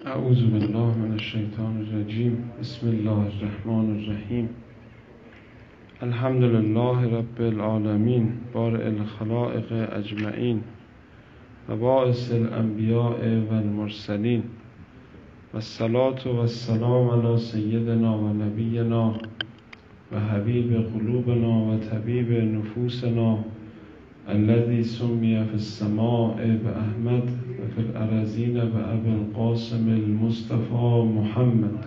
اعوذ بالله من الشیطان الرجیم. بسم الله الرحمن الرحیم. الحمد لله رب العالمین بارئ الخلائق اجمعین و باعث الانبیاء و المرسلین و الصلاة و السلام علی سیدنا و نبینا و حبیب قلوبنا و طبیب نفوسنا الذي سمي في السماء بأحمد و في الأراضين بأبي القاسم المصطفى محمد.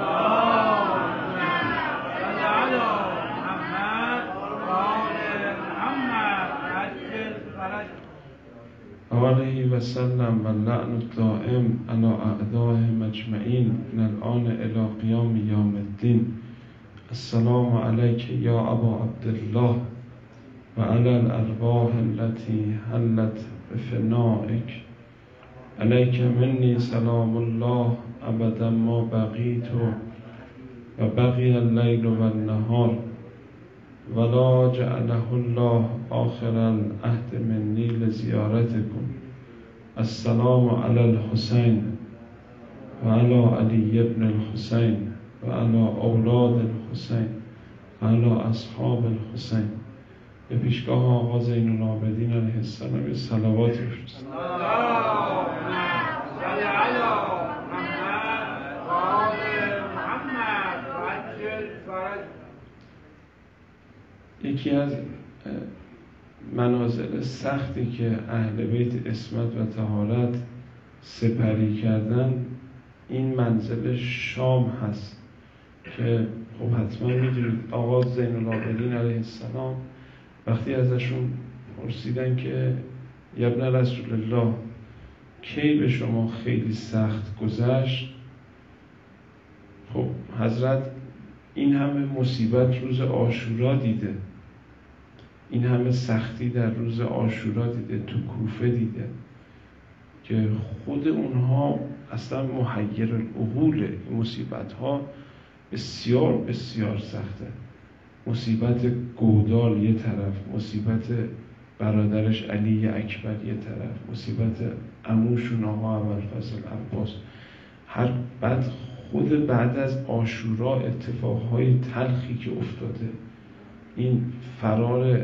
آله و سلم و لعن الدائم على اعدائهم اجمعین من الآن الى قیام یوم الدین. السلام علیک یا ابا عبدالله و علی الارواح التي حلت بفنائک. علیک منی سلام الله ابدا ما بقیت و بقی اللیل و النهار ولا جعله الله آخر العهد منی لزیارتکم. السلام علی الحسین و علی علی ابن الحسین و علی اولاد الحسین و علی اصحاب الحسین. به پیشگاه آقا زین العابدین علیه السلام یه صلوات بفرستید. یکی از منازل سختی که اهل بیت عصمت و طهارت سپری کردن این منزل شام هست که خب حتما میدونید آقا زین العابدین علیه السلام وقتی ازشون پرسیدن که یا ابن رسول الله کی به شما خیلی سخت گذشت، خب حضرت این همه مصیبت روز عاشورا دیده، این همه سختی در روز عاشورا دیده، تو کوفه دیده که خود اونها اصلا محیر العقوله. مصیبت ها بسیار بسیار سخته. مصیبت گودال یه طرف، مصیبت برادرش علی اکبر یه طرف، مصیبت عموشون آقا ابوالفضل عباس. هر بعد از عاشورا اتفاقهای تلخی که افتاده، این فرار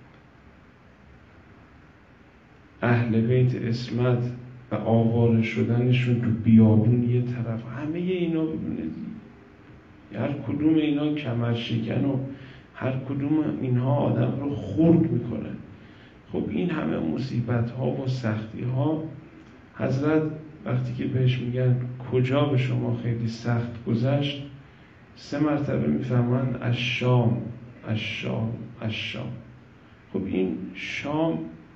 اهل بیت عصمت و آواره شدنشون تو بیابون یه طرف، همه اینا ببینید هر کدوم اینا کمر شکن و هر کدوم اینها آدم رو خرد میکنه. خب این همه مصیبت ها و سختی ها، حضرت وقتی که بهش میگن کجا به شما خیلی سخت گذشت، 3 مرتبه میفهمن از شام، از شام، از شام. خب این شام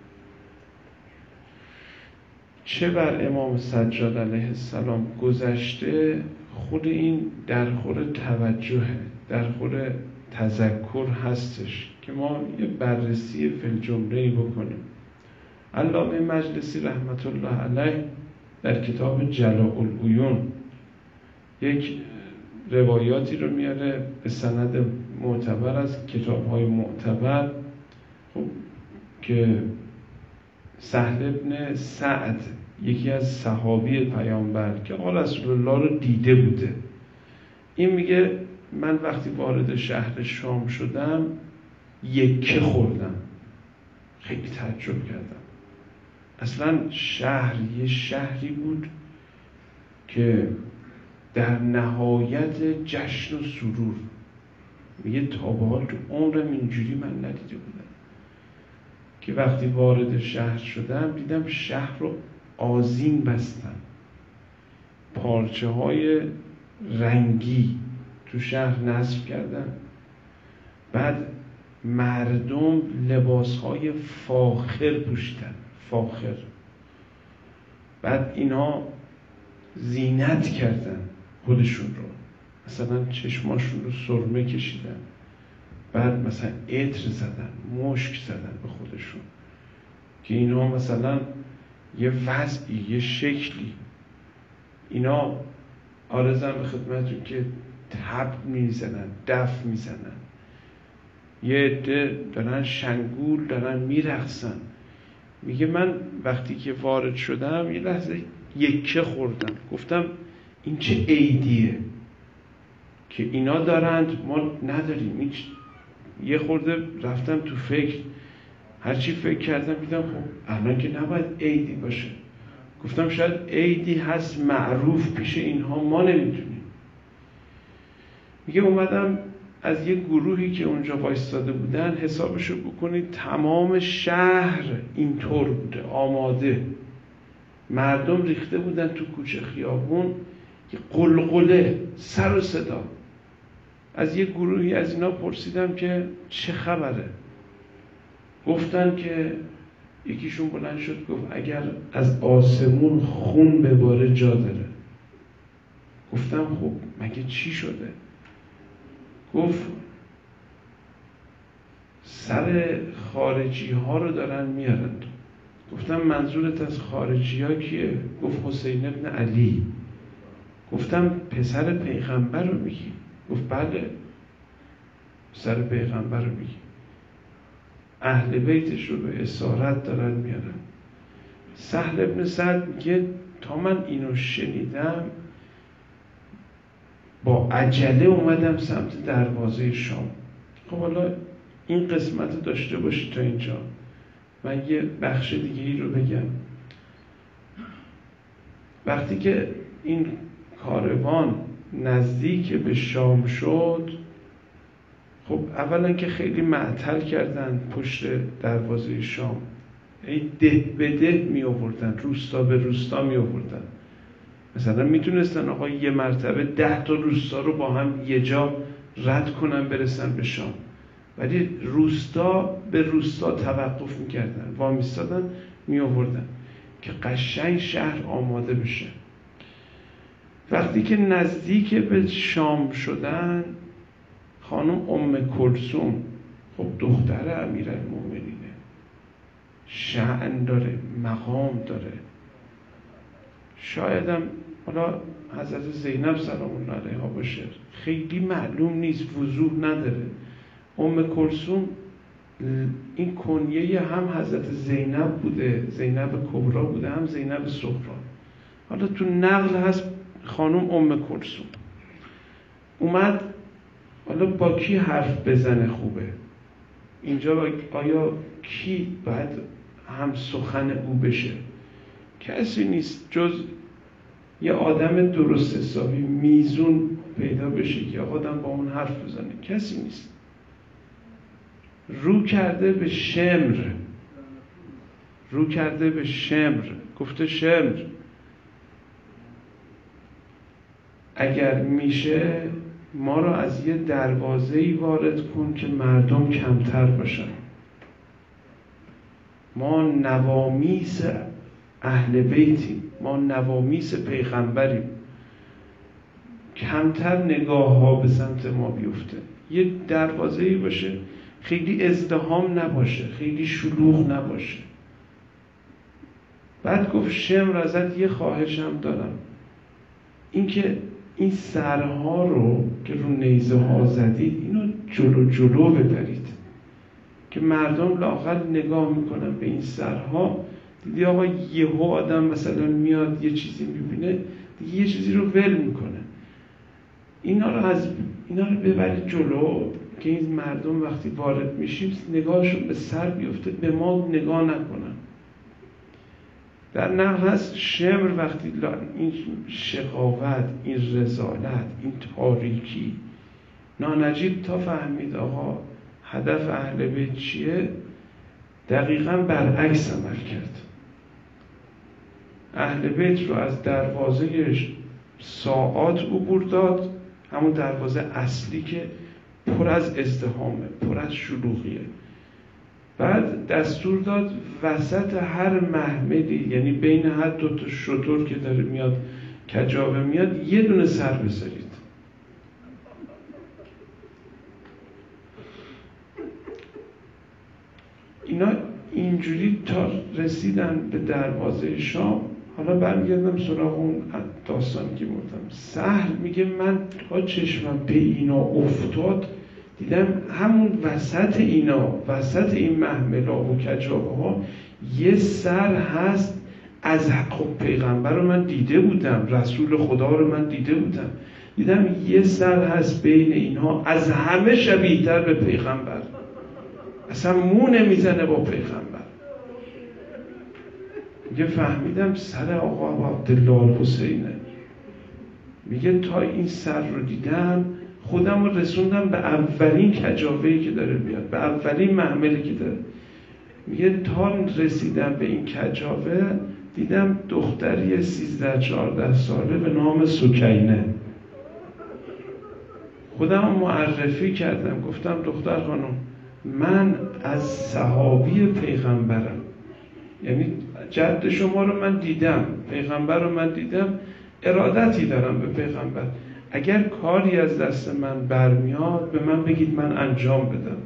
چه بر امام سجاد علیه السلام گذشته، خود این درخور توجهه، درخور تذکر هستش که ما یه بررسی فی الجمله‌ای بکنیم. علامه مجلسی رحمت الله علیه در کتاب جلاء العیون یک روایاتی رو میاره به سند معتبر از کتاب‌های معتبر، خب که سهل بن سعد یکی از صحابی پیامبر که آقا رسول الله رو دیده بوده، این میگه من وقتی وارد شهر شام شدم یکه خوردم، خیلی تعجب کردم. اصلا شهر یه شهری بود که در نهایت جشن و سرور، میگه تا به حال تو عمرم اینجوری من ندیده بودم که وقتی وارد شهر شدم دیدم شهر رو آذین بستن، پارچه های رنگی تو شهر نصب کردن، بعد مردم لباس های فاخر پوشیدن، فاخر، بعد اینا زینت کردن خودشون رو، مثلا چشماشون رو سرمه کشیدن، بعد مثلا عطر زدن، مشک زدن به خودشون که اینا مثلا یه وضعی، یه شکلی، اینا عارضم به خدمتون که طبل میزنن، دف میزنن، یه عده دارن شنگول دارن میرقصن. میگه من وقتی که وارد شدم یه لحظه یکه خوردن. گفتم این چه عیدیه که اینا دارند ما نداریم. این یه خورده رفتم تو فکر، هرچی فکر کردم دیدم خب الان که نباید عیدی باشه. گفتم شاید عیدی هست معروف پیش اینها ما نمیدونیم. میگه اومدم از یه گروهی که اونجا وایستاده بودن حسابشو بکنید، تمام شهر اینطور بوده، آماده، مردم ریخته بودن تو کوچه خیابون، یه قلقله، سر و صدا. از یه گروهی از اینا پرسیدم که چه خبره. گفتن که یکیشون بلند شد گفت اگر از آسمون خون بباره جا داره. گفتم خب مگه چی شده؟ گفت سر خارجی ها رو دارن میارن. گفتم منظورت از خارجی ها کیه؟ گفت حسین ابن علی. گفتم پسر پیغمبر رو میگی؟ گفت بله پسر پیغمبر رو میگی. اهل بیتش رو به اسارت دارن میارن. سهل ابن سعد میگه تا من اینو شنیدم با عجله اومدم سمت دروازه شام. خب حالا این قسمت داشته باشی تا اینجا، من یه بخش دیگه‌ای رو بگم. وقتی که این کاروان نزدیک به شام شد، خب اولا که خیلی معطل کردن پشت دروازه شام، ده به ده می آوردن، روستا به روستا می آوردن. مثلا میتونستن آقا یه مرتبه 10 تا روستا رو با هم یه جا رد کنن برسن به شام، ولی روستا به روستا توقف میکردن، وامیستادن می آوردن که قشنگ شهر آماده بشه. وقتی که نزدیک به شام شدن، خانم ام کلثوم، خب دختر امیرالمومنینه، شأن داره، مقام داره، شایدم حالا حضرت زینب سلام الله علیها باشه، خیلی معلوم نیست، وضوح نداره. ام کلثوم این کنیه هم حضرت زینب بوده، زینب کبرا بوده، هم زینب صغرا. حالا تو نقل هست خانم ام کلثوم اومد. حالا با کی حرف بزنه خوبه اینجا؟ آیا کی باید هم سخن او بشه؟ کسی نیست جز یه آدم درست حسابی میزون پیدا بشه که آدم با اون حرف بزنه. کسی نیست. رو کرده به شمر، رو کرده به شمر، گفته شمر اگر میشه ما را از یه دروازه‌ای وارد کن که مردم کمتر باشن. ما نوامیس اهل بیتیم، ما نوامیس پیغمبریم، کمتر نگاه ها به سمت ما بیفته. یه دروازه‌ای باشه خیلی ازدحام نباشه، خیلی شلوغ نباشه. بعد گفت شمر ازت یه خواهشم دارم، اینکه این سرها رو که رو نیزه ها زدید اینو جلو ببرید که مردم لااقل نگاه میکنن به این سرها. دیدی آقا یهو آدم مثلا میاد یه چیزی میبینه دیگه یه چیزی رو ول میکنه. اینا رو ببرید جلو که این مردم وقتی وارد میشیم نگاهشون به سر بیفته، به ما نگاه نکنن. در نقل هست شمر وقتی این شقاوت، این رذالت، این تاریکی، نانجیب تا فهمید آقا هدف اهل بیت چیه، دقیقاً برعکس عمل کرد. اهل بیت رو از دروازه ساعات عبور داد، همون دروازه اصلی که پر از ازدحامه، پر از شلوغیه. بعد دستور داد وسط هر محملی، یعنی بین هر دو تا شتر که داره میاد کجاوه میاد، یه دونه سر بذارید. اینا اینجوری تا رسیدن به دروازه شام. حالا برمیگردم سراغ اون داستانی که گفتم. سهل میگه من تا چشمم به اینا افتاد دیدم همون وسط اینا، وسط این محملا و کجاوه ها یه سر هست خب پیغمبر رو من دیده بودم، رسول خدا رو من دیده بودم، دیدم یه سر هست بین اینها از همه شبیه‌تر به پیغمبر، اصلا مو نمیزنه با پیغمبر. میگه فهمیدم سر آقا عبدالله حسینه. میگه تا این سر رو دیدم خودم رو رسوندم به اولین کجاوهی که داره بیاد، به اولین محملی که داره. میگه تا رسیدم به این کجاوه دیدم دختری 13-14 ساله به نام سکینه. خودم معرفی کردم، گفتم دختر خانم من از صحابی پیغمبرم، یعنی جد شما رو من دیدم، پیغمبر رو من دیدم، ارادتی دارم به پیغمبر، اگر کاری از دست من برمیاد به من بگید من انجام بدم.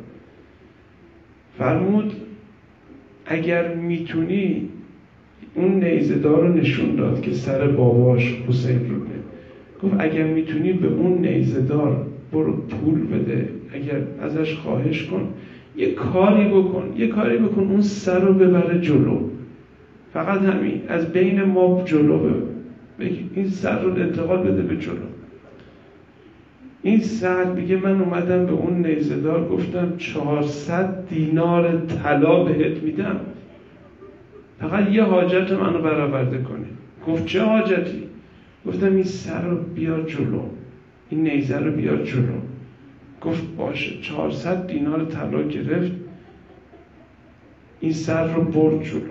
فرمود اگر میتونی، اون نیزه‌دار رو نشون داد که سر باباش حسین رو نه، گفت اگر میتونی به اون نیزه‌دار برو پول بده، اگر ازش خواهش کن یه کاری بکن اون سر رو ببره جلو، فقط همین، از بین ما جلو بگی این سر رو انتقال بده به جلو. این سر میگه من اومدم به اون نیزه‌دار گفتم 400 دینار طلا بهت میدم، فقط یه حاجت منو برآورده کنی. گفت چه حاجتی؟ گفتم این سر رو بیار جلو، این نیزه رو بیار جلو. گفت باشه. 400 دینار طلا گرفت، این سر رو برد جلو.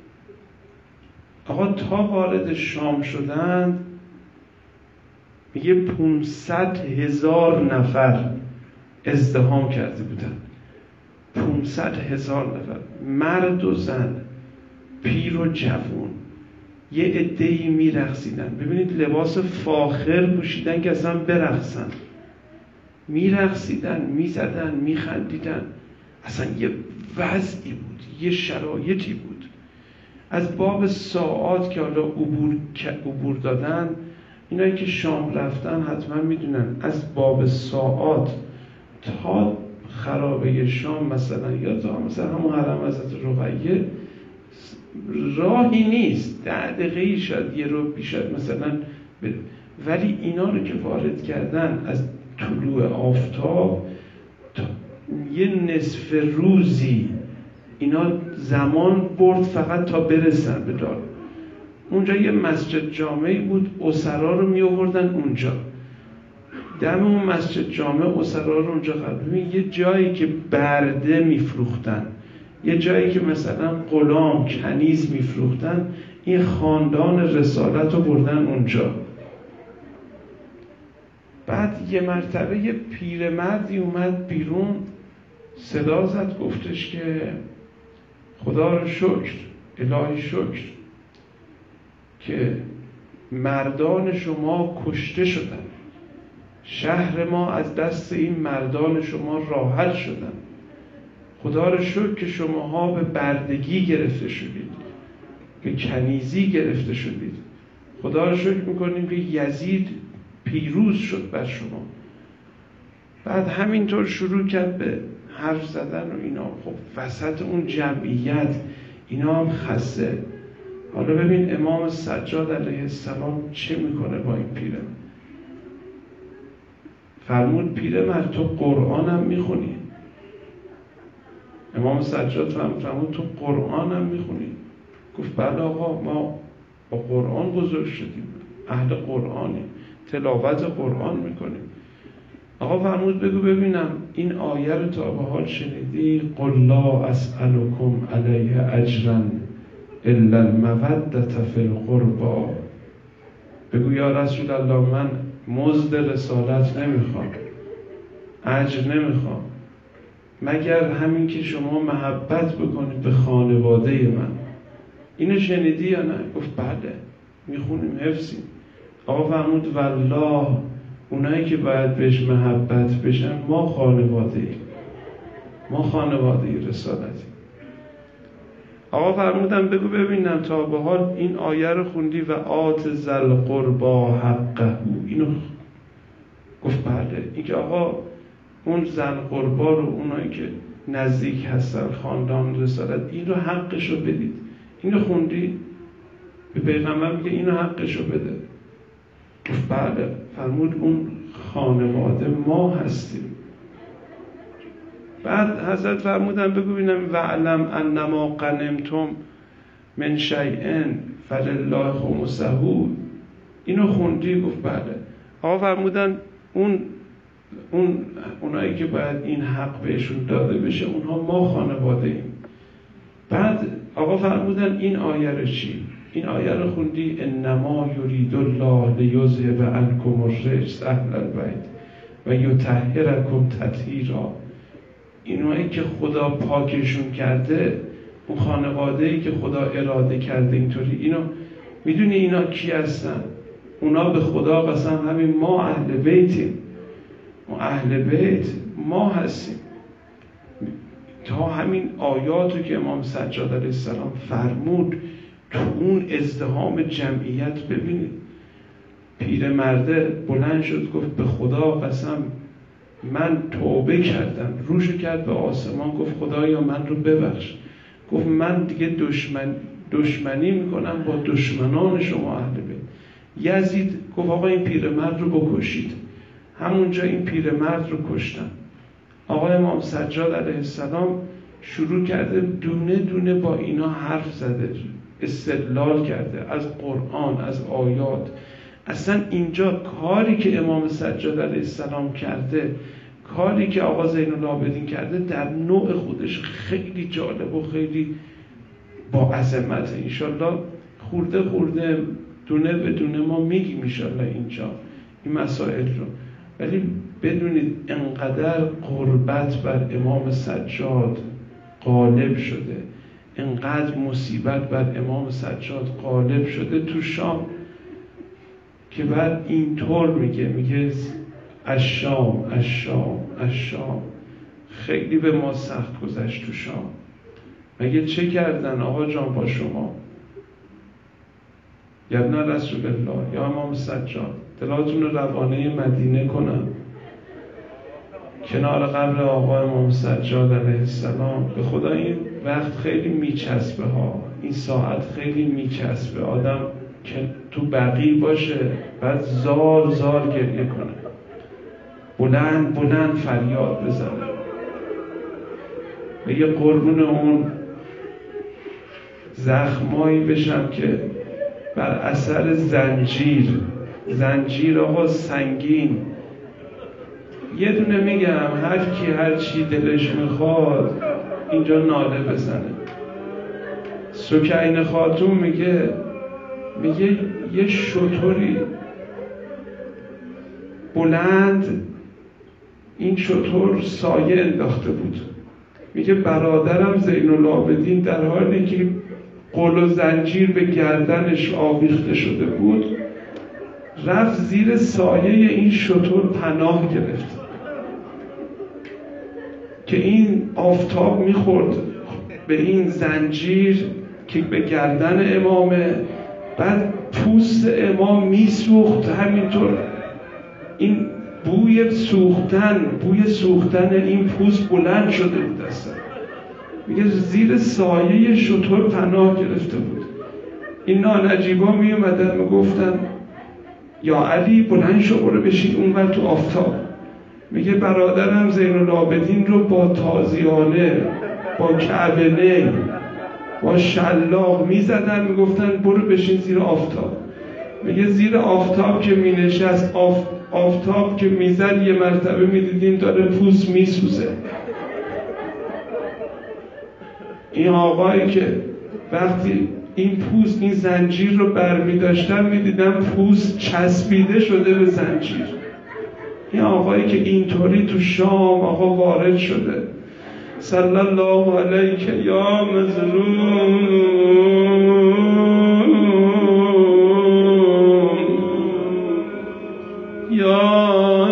آقا تا وارد شام شدند میگه 500,000 نفر ازدحام کرده بودن، 500,000 نفر، مرد و زن، پیر و جوون، یه عده‌ای میرقصیدن. ببینید لباس فاخر پوشیدن که اصلا برقصن، میرقصیدن، میزدن، میخندیدن، اصلا یه وضعی بود، یه شرایطی بود. از باب ساعات که حالا عبور دادن، اینایی که شام رفتن حتما میدونن از باب ساعات تا خرابه شام مثلا، یا تا مثلا همون حرم حضرت رقیه راهی نیست، 10 دقیقه‌ای شاید، یه رو بیشتر مثلا ولی اینا رو که وارد کردن از طلوع آفتاب تا یه نصف روزی اینا زمان برد فقط تا برسن به دار. اونجا یه مسجد جامعی بود، اسرا رو می آوردن اونجا، دم اون مسجد جامع اسرا رو اونجا ببین، یه جایی که برده میفروختن، یه جایی که مثلا غلام کنیز میفروختن، این خاندان رسالت رو بردن اونجا. بعد یه مرتبه یه پیرمردی اومد بیرون، صدا زد، گفتش که خدا رو شکر، الهی شکر که مردان شما کشته شدن، شهر ما از دست این مردان شما راحت شدن، خدا رو شکر که شماها به بردگی گرفته شدید، به کنیزی گرفته شدید، خدا رو شکر میکنیم که یزید پیروز شد بر شما. بعد همینطور شروع کرد به حرف زدن و اینا. خب وسط اون جمعیت اینا هم خسته. حالا ببین امام سجاد علیه السلام چه میکنه با این پیرمرد. فرمود پیرمرد تو قرآن هم میخونی؟ امام سجاد فرمود تو قرآن هم میخونی؟ گفت بله آقا، ما با قرآن بزرگ شدیم، اهل قرآنیم، تلاوت قرآن میکنیم. آقا فرمود بگو ببینم این آیه رو تا به حال شنیدی؟ قل لا اسألکم علیه اجرا الا المودة فی القربى. بگو یا رسول الله من مزد رسالت نمیخوام، اجر نمیخوام، مگر همین که شما محبت بکنید به خانواده من. اینو شنیدی یا نه؟ گفت بله میخونیم، حفظیم. آقا فرمود والله اونایی که باید بهش محبت بشن ما خانواده رسالتی. آقا فرمودم بگو ببینم تا به حال این آیه رو خوندی و آت ذل قربا حقه؟ اینو گفت بله. این که آقا اون ذل قربا رو، اونایی که نزدیک هستن، خاندان رسالت، این رو حقش رو بدید. اینو خوندی؟ به پیغمبر میگه اینو حقشو بده. گفت بله. فرمود اون خانواده ما هستیم. بعد حضرت فرمودن بگو ببینم وعلم انما غنمتم من شیء فلله خمسه. اینو خوندی؟ گفت بله. آقا فرمودن اونایی که باید این حق بهشون داده بشه اونها ما خانواده ایم. بعد آقا فرمودن این آیه رو چی؟ این آیه رو خوندی؟ انما یرید الله لیذهب عنکم الرجس اهل البیت و یطهرکم تطهیرا. اینایی که خدا پاکشون کرده، اون خانواده‌ای که خدا اراده کرده اینطوری، اینو میدونی اینا کی هستن؟ اونا به خدا قسم همین ما اهل بیتیم. ما اهل بیت ما هستیم. تا همین آیاتو که امام سجاد علیه السلام فرمود تو اون ازدحام جمعیت ببینید. پیرمرده بلند شد گفت به خدا قسم من توبه کردم، روشو کرد به آسمان گفت خدایا من رو ببخش. گفت من دیگه دشمنی میکنم با دشمنان شما اهل بیت. یزید گفت آقا این پیرمرد رو بکشید. همونجا این پیرمرد رو کشتن. آقا امام سجاد علیه السلام شروع کرده دونه دونه با اینا حرف زده، استدلال کرده از قرآن، از آیات. اصلا اینجا کاری که امام سجاد علیه السلام کرده، کاری که آقا زین العابدین کرده در نوع خودش خیلی جالب و خیلی با عظمت. انشالله خورده خورده دونه به دونه ما میگیم انشالله اینجا این مسائل رو. ولی بدونید انقدر قربت بر امام سجاد غالب شده، انقدر مصیبت بر امام سجاد غالب شده تو شام که بعد اینطور میگه الشام الشام الشام. خیلی به ما سخت گذشت تو شام. مگه چه کردن آقا جان با شما؟ یا ابن رسول الله، یا امام سجاد، دلاتون رو روانه مدینه کنن کنار قبر آقا امام سجاد علیه السلام. به خدا این وقت خیلی میچسبه ها، این ساعت خیلی میچسبه. آدم که تو بقیع باشه بعد زار زار گریه کنه، بلند بلند فریاد بزنه و یه قربون اون زخمایی بشم که بر اثر زنجیر آقا سنگین. یه دونه میگم هر کی هر چی دلش میخواد اینجا ناله بزنه. سکینه خاتون میگه یه شتری بلند، این شتر سایه انداخته بود. میگه برادرم زین العابدین در حالی که قل و زنجیر به گردنش آویخته شده بود رفت زیر سایه این شتر پناه گرفت که این آفتاب میخورد به این زنجیر که به گردن امامه، بعد پوست امام میسوخت همینطور. این بوی سوختن این پوست بلند شده بود اصلا. میگه زیر سایه شتر پناه گرفته بود. این نانجیبا میومدن میگفتن یا علی بلند شو برو بشین اونور تو آفتاب. میگه برادرم زین العابدین رو با تازیانه، با کعبه، با شلاق میزدن میگفتن برو بشین زیر آفتاب. میگه زیر آفتاب که مینشست، آفتاب که میزد یه مرتبه میدیدیم داره پوست میسوزه. این آقایی که وقتی این پوست این زنجیر رو برمیداشتن میدیدم پوست چسبیده شده به زنجیر. این آقایی که اینطوری تو شام آقا وارد شده، صلی الله علیک یا مظلوم یا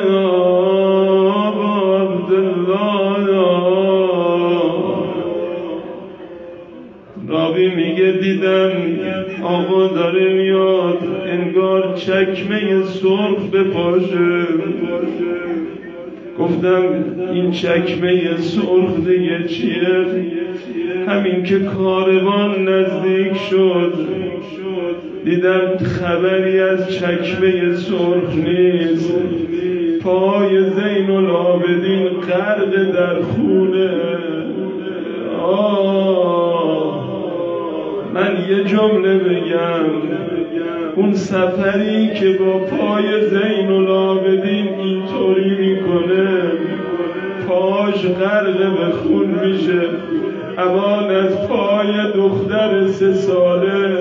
راوی میگه دیدم آقا داره میاد انگار چکمه سرخ به پاشه، گفتم این چکمه سرخ دیگه چیه؟ همین که کاروان نزدیک شد دیدم خبری از چکمه سرخ نیست، پای زین العابدین غرق در خونه. من یه جمله بگم، اون سفری که با پای زین العابدین اینطوری میکنه پاش غرق به خون میشه، امان از پای دختر 3 ساله.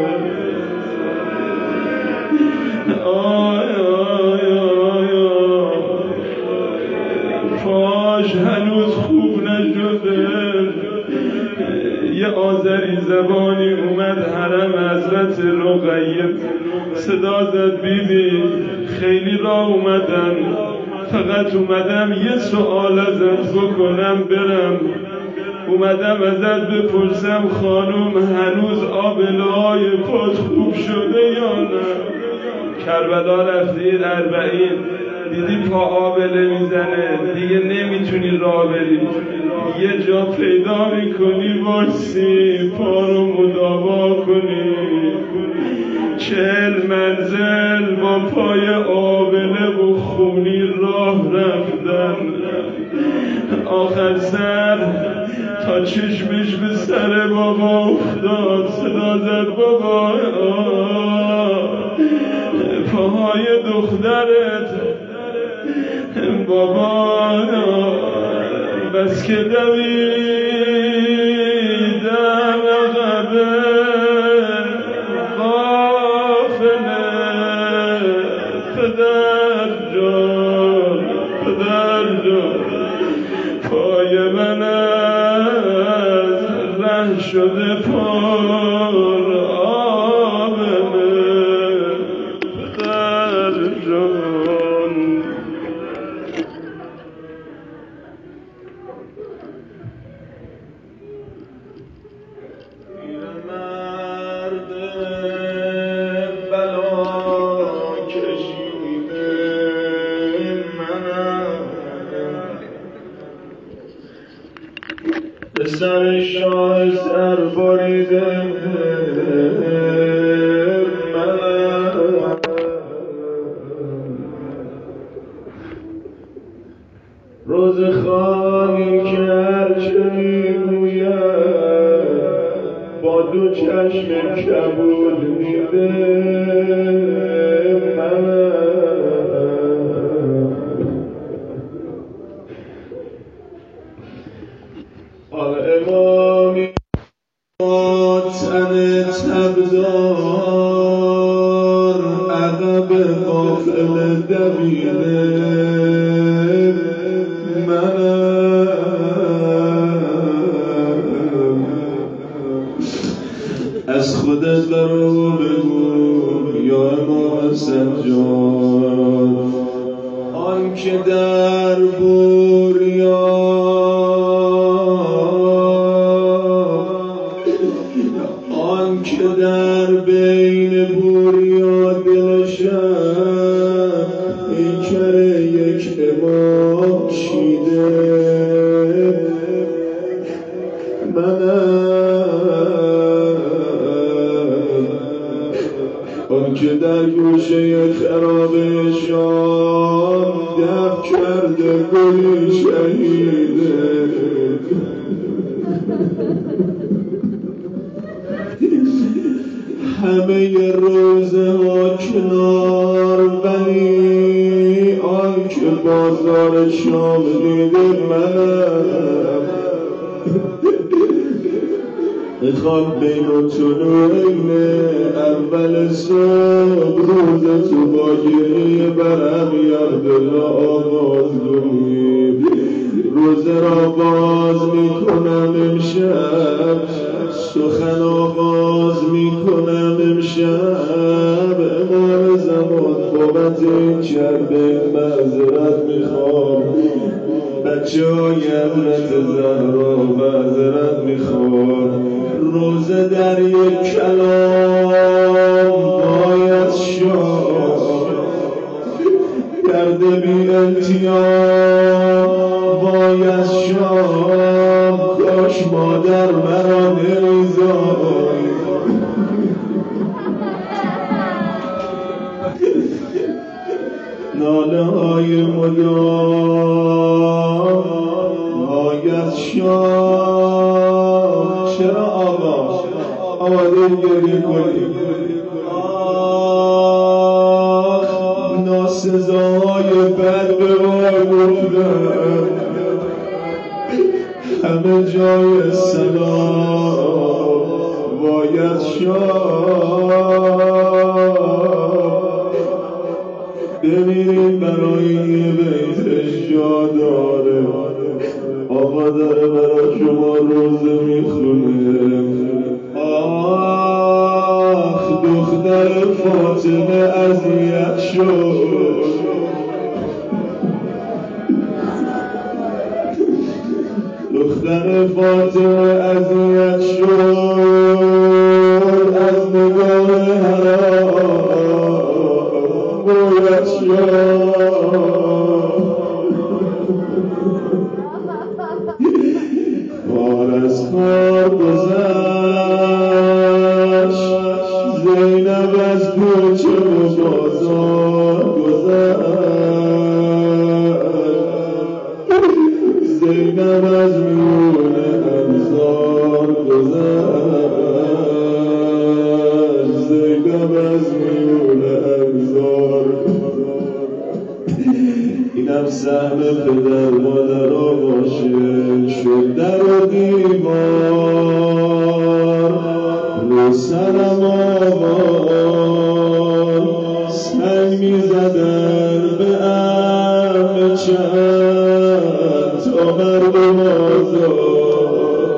پاش هنوز خوب نشده. یه آذری زبانی اومد حرم حضرت رقیه، صدا زد بیبی خیلی راه اومدم، فقط اومدم یه سوال ازت بکنم برم. اومدم ازت بپرسم خانوم هنوز آبله‌های پات خوب شده یا نه؟ کربلا رفتید 40 دیدی پا آبله میزنه دیگه نمیتونی راه بری، یه جا پیدا میکنی وایسی پا رو مداوا کنی. 40 منزل با پای آبله و خونی راه رفتن، آخر سر تا چشمش به سر بابا افتاد، صدا زد بابا پاهای دخترت. بابا بس که دویدم عقبه غافله، پدر جان پای من از ره شده پر آبله، پدر جان. سر شاه سر بریده من، روز خواهی که هرچه میگوید با 2 چشم کبود میده من. امامی تن تبدار عقب قافل دویده منم. از خودت برو بگو یا امام سجاد، آن که در بوریا در بین بوریا دلشم پیکر یک امام چیده منم. آن که در گوشه خراب شام دفع کرده گلی شهیده همه روزه ها کنار، ولی آن که بازار شام دیده منم. میخوام بین و طلوعین اول صبح روز تو با گریه برم یردلا آواز کنیم. روزه را باز میکنم امشب، سخن آغاز میکنم امشب. امام زمان بابت این کرده معذرت میخوام، بچه های حضرت زهرا معذرت میخوام. روزه در یک کلام باید شد، درد بی التیام وای از شام کاش مادر مرا نمیزای ناله های مدام وای از شام چرا آقا آماده گریه کنیم ناسزاهای بد به ما گفتن همه جای سلام وای از شام ببینیم برای یه بیتش جا داره آقا داره برای شما روزه میخونه آخ دختر فاطمه اذیت شد دختر فاطمه اذیت شد از نگاه حرام باید شد بار از کار گذشت زینب از کوچه و بازار گذشت زینب از میون انزار گذشت زینب از میون انزار اینم سهم پدر مادرها باشه شد در و دیوار رو سرم آوار سنگ میزدن به ام چند تا مردم آزار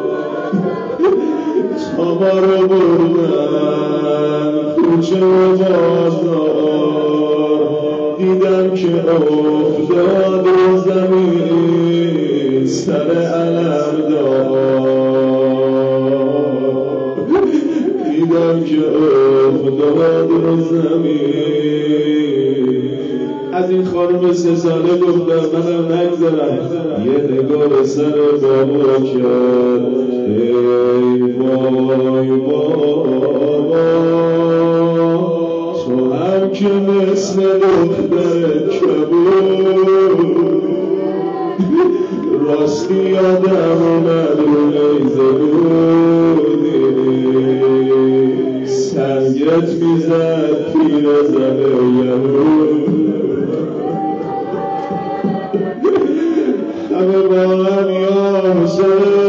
تا ما رو بردن کوچه و بازار دیدم که افتاد رو زمین سر علم دار دیدم که افتاد رو زمین از این خانم 3 ساله گفتم منم نگذارم یه نگاه سر بابا کرد ای وای بابا تو هم که مثل دختر کبود راستی یادم اومد رو نیزه بودی سنگت میزد پیر زن یهود همه با هم یا حسین